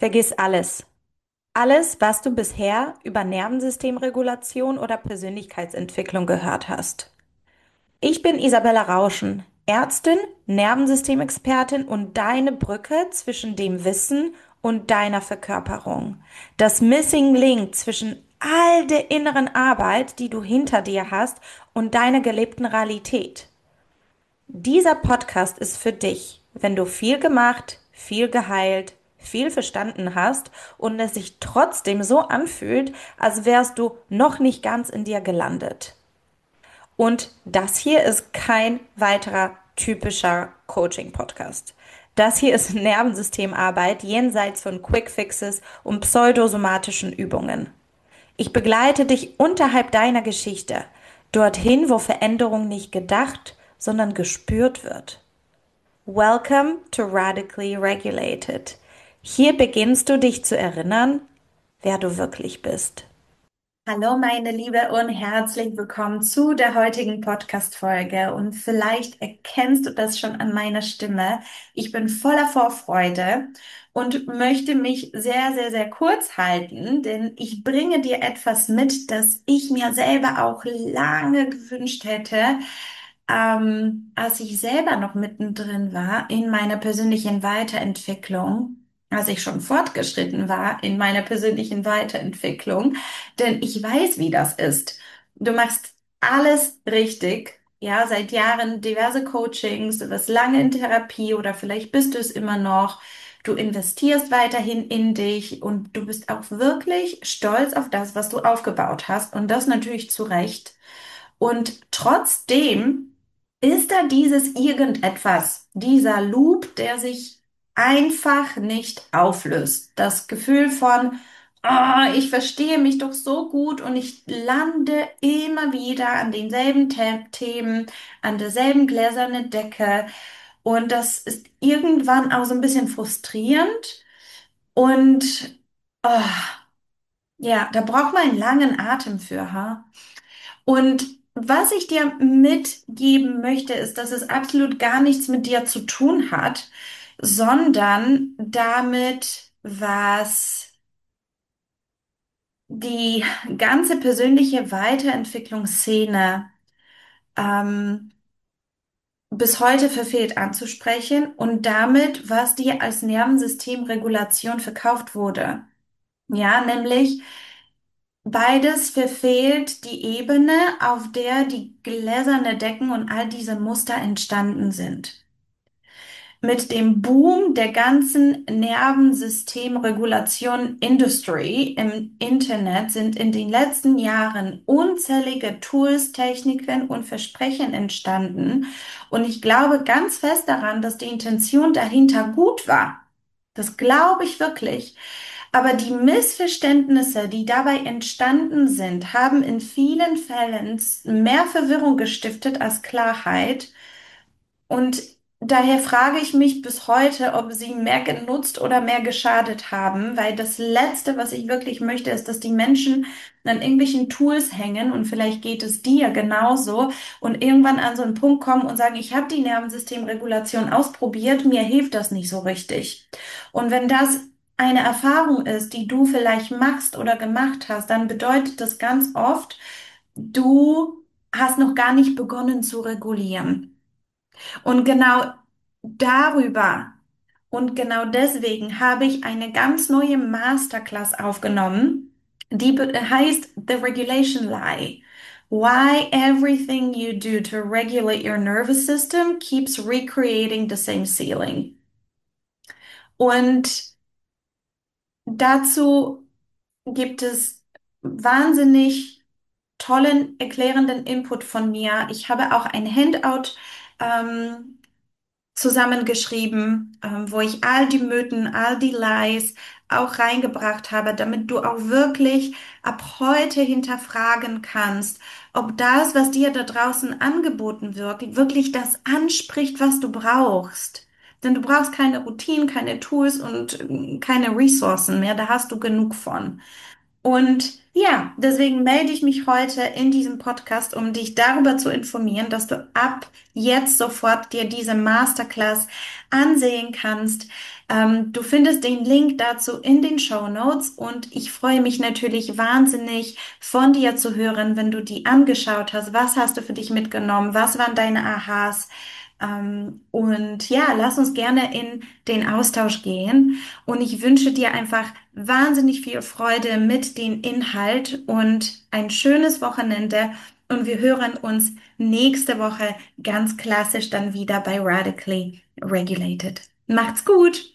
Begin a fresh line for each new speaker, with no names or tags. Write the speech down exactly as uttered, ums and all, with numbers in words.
Vergiss alles. Alles, was du bisher über Nervensystemregulation oder Persönlichkeitsentwicklung gehört hast. Ich bin Isabella Rauschen, Ärztin, Nervensystemexpertin und deine Brücke zwischen dem Wissen und deiner Verkörperung. Das Missing Link zwischen all der inneren Arbeit, die du hinter dir hast, und deiner gelebten Realität. Dieser Podcast ist für dich, wenn du viel gemacht, viel geheilt, viel verstanden hast und es sich trotzdem so anfühlt, als wärst du noch nicht ganz in dir gelandet. Und das hier ist kein weiterer typischer Coaching-Podcast. Das hier ist Nervensystemarbeit jenseits von Quick Fixes und pseudosomatischen Übungen. Ich begleite dich unterhalb deiner Geschichte, dorthin, wo Veränderung nicht gedacht, sondern gespürt wird. Welcome to Radically Regulated. Hier beginnst du dich zu erinnern, wer du wirklich bist. Hallo meine Liebe und herzlich willkommen zu der heutigen Podcast-Folge. Und vielleicht erkennst du das schon an meiner Stimme. Ich bin voller Vorfreude und möchte mich sehr, sehr, sehr kurz halten, denn ich bringe dir etwas mit, das ich mir selber auch lange gewünscht hätte, ähm, als ich selber noch mittendrin war in meiner persönlichen Weiterentwicklung, als ich schon fortgeschritten war in meiner persönlichen Weiterentwicklung, denn ich weiß, wie das ist. Du machst alles richtig, ja, seit Jahren diverse Coachings, du wirst lange in Therapie oder vielleicht bist du es immer noch. Du investierst weiterhin in dich und du bist auch wirklich stolz auf das, was du aufgebaut hast und das natürlich zu Recht. Und trotzdem ist da dieses Irgendetwas, dieser Loop, der sich einfach nicht auflöst. Das Gefühl von, ah, ich verstehe mich doch so gut und ich lande immer wieder an denselben The Themen, an derselben gläsernen Decke. Und das ist irgendwann auch so ein bisschen frustrierend. Und ah, ja, da braucht man einen langen Atem für, ha? Und was ich dir mitgeben möchte, ist, dass es absolut gar nichts mit dir zu tun hat, sondern damit, was die ganze persönliche Weiterentwicklungsszene ähm, bis heute verfehlt anzusprechen und damit, was dir als Nervensystemregulation verkauft wurde. Ja, nämlich beides verfehlt die Ebene, auf der die gläserne Decken und all diese Muster entstanden sind. Mit dem Boom der ganzen Nervensystemregulation Industry im Internet sind in den letzten Jahren unzählige Tools, Techniken und Versprechen entstanden. Und ich glaube ganz fest daran, dass die Intention dahinter gut war. Das glaube ich wirklich. Aber die Missverständnisse, die dabei entstanden sind, haben in vielen Fällen mehr Verwirrung gestiftet als Klarheit. Und daher frage ich mich bis heute, ob sie mehr genutzt oder mehr geschadet haben, weil das Letzte, was ich wirklich möchte, ist, dass die Menschen an irgendwelchen Tools hängen und vielleicht geht es dir genauso und irgendwann an so einen Punkt kommen und sagen, ich habe die Nervensystemregulation ausprobiert, mir hilft das nicht so richtig. Und wenn das eine Erfahrung ist, die du vielleicht machst oder gemacht hast, dann bedeutet das ganz oft, du hast noch gar nicht begonnen zu regulieren. Und genau darüber und genau deswegen habe ich eine ganz neue Masterclass aufgenommen, die be- heißt The Regulation Lie. Why everything you do to regulate your nervous system keeps recreating the same ceiling. Und dazu gibt es wahnsinnig tollen, erklärenden Input von mir. Ich habe auch ein Handout ähm, zusammengeschrieben, ähm, wo ich all die Mythen, all die Lies auch reingebracht habe, damit du auch wirklich ab heute hinterfragen kannst, ob das, was dir da draußen angeboten wird, wirklich das anspricht, was du brauchst. Denn du brauchst keine Routinen, keine Tools und äh, keine Ressourcen mehr, da hast du genug von. Und Ja, deswegen melde ich mich heute in diesem Podcast, um dich darüber zu informieren, dass du ab jetzt sofort dir diese Masterclass ansehen kannst. Ähm, du findest den Link dazu in den Show Notes und ich freue mich natürlich wahnsinnig von dir zu hören, wenn du die angeschaut hast. Was hast du für dich mitgenommen? Was waren deine Aha's? Ähm, und ja, lass uns gerne in den Austausch gehen. Und ich wünsche dir einfach wahnsinnig viel Freude mit dem Inhalt und ein schönes Wochenende. Und wir hören uns nächste Woche ganz klassisch dann wieder bei Radically Regulated. Macht's gut!